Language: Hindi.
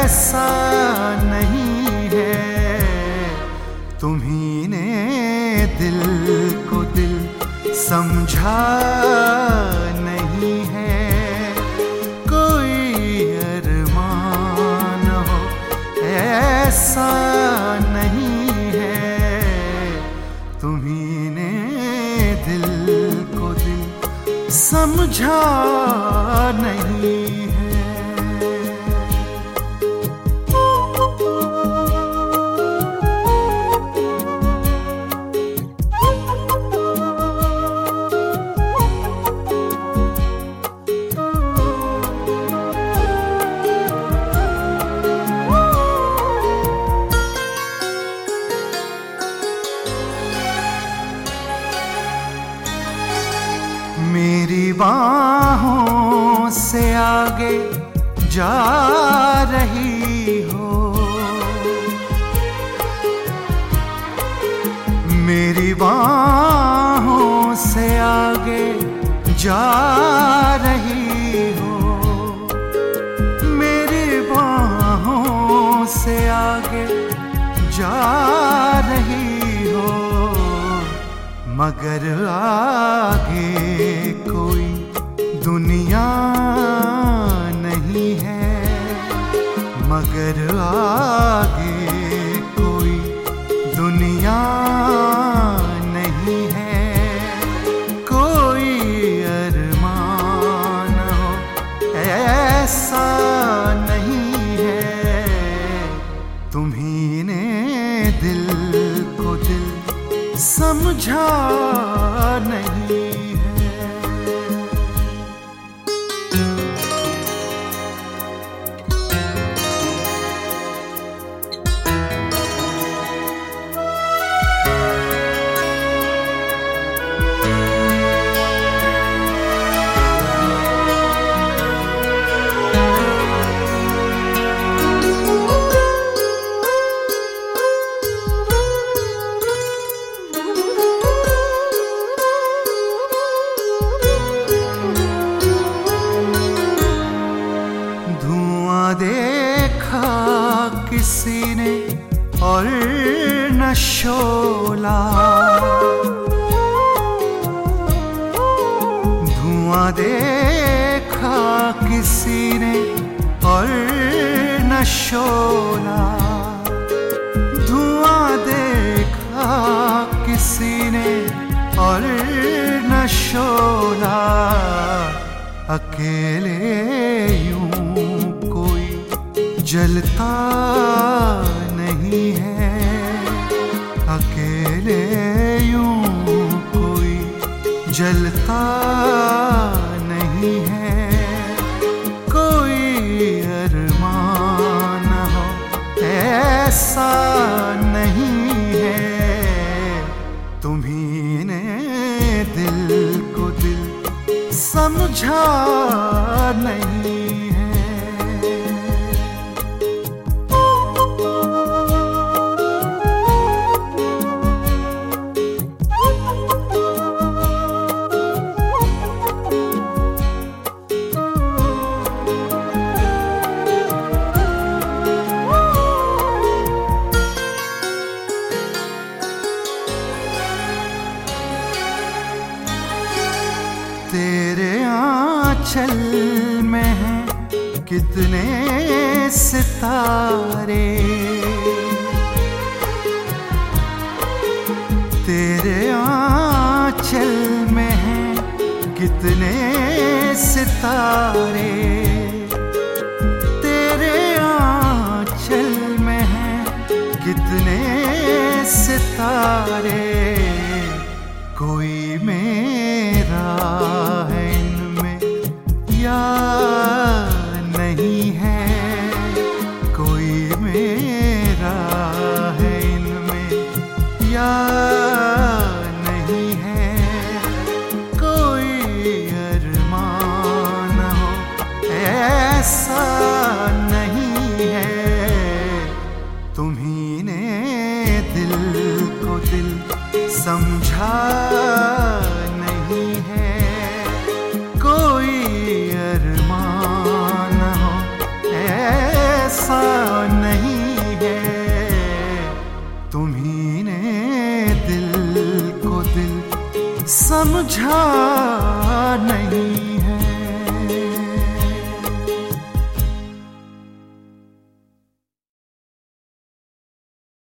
ऐसा नहीं है, तुम्ही ने दिल को दिल समझा नहीं है। कोई अरमान हो ऐसा नहीं है, तुम्ही ने दिल को दिल समझा नहीं है। मेरी बाहों से आगे जा रही हो, मेरी बाहों से आगे जा रही हो, मेरी बाहों से आगे जा रही हो। मगर आगे कोई दुनिया नहीं है, मगर आगे कोई दुनिया नहीं है। कोई अरमान हो ऐसा नहीं है, तुम्ही ने दिल को दिल समझा नहीं है। देखा किसी ने और न शोला, धुआं देखा किसी ने और न शोला, धुआं देखा किसी ने और न शोला। अकेले यूं जलता नहीं है, अकेले यूं कोई जलता नहीं है। कोई अरमान हो ऐसा नहीं है, तुम्ही ने दिल को दिल समझा नहीं है। तेरे आंचल में हैं कितने सितारे, तेरे आंचल में हैं कितने सितारे, तेरे आंचल में हैं कितने सितारे। कोई मेरा है इनमें या नहीं है, कोई मेरा है इनमें या नहीं है। कोई अरमान हो ऐसा नहीं है, तुम्ही ने दिल को दिल समझा नहीं है। कोई अरमान हो ऐसा समझा नहीं